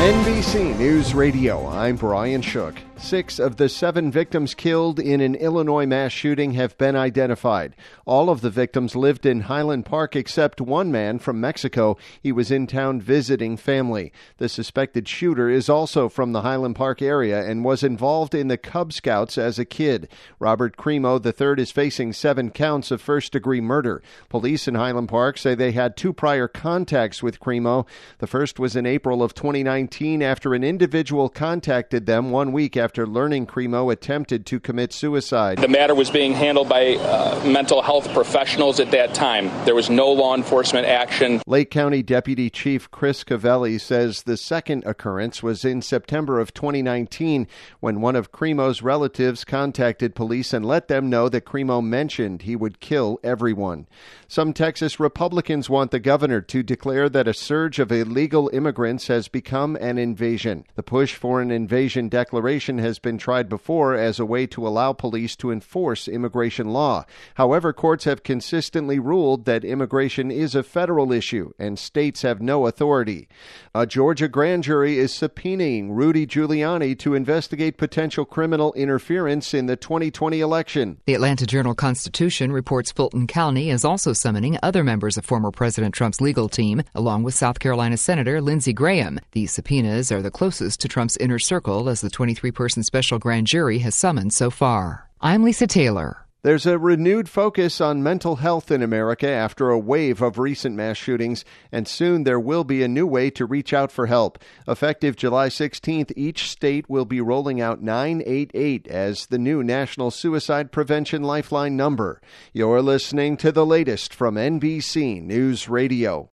NBC News Radio, I'm Brian Shook. 6 of the 7 victims killed in an Illinois mass shooting have been identified. All of the victims lived in Highland Park except one man from Mexico. He was in town visiting family. The suspected shooter is also from the Highland Park area and was involved in the Cub Scouts as a kid. Robert Crimo III is facing 7 counts of first-degree murder. Police in Highland Park say they had 2 prior contacts with Crimo. The first was in April of 2019 after an individual contacted them 1 week after learning Crimo attempted to commit suicide. The matter was being handled by mental health professionals at that time. There was no law enforcement action. Lake County Deputy Chief Chris Cavelli says the second occurrence was in September of 2019 when one of Crimo's relatives contacted police and let them know that Crimo mentioned he would kill everyone. Some Texas Republicans want the governor to declare that a surge of illegal immigrants has become an invasion. The push for an invasion declaration has been tried before as a way to allow police to enforce immigration law. However, courts have consistently ruled that immigration is a federal issue and states have no authority. A Georgia grand jury is subpoenaing Rudy Giuliani to investigate potential criminal interference in the 2020 election. The Atlanta Journal-Constitution reports Fulton County is also summoning other members of former President Trump's legal team, along with South Carolina Senator Lindsey Graham. These subpoenas are the closest to Trump's inner circle as the 23-person special grand jury has summoned so far. I'm Lisa Taylor. There's a renewed focus on mental health in America after a wave of recent mass shootings, and soon there will be a new way to reach out for help. Effective July 16th, each state will be rolling out 988 as the new National Suicide Prevention Lifeline number. You're listening to the latest from NBC News Radio.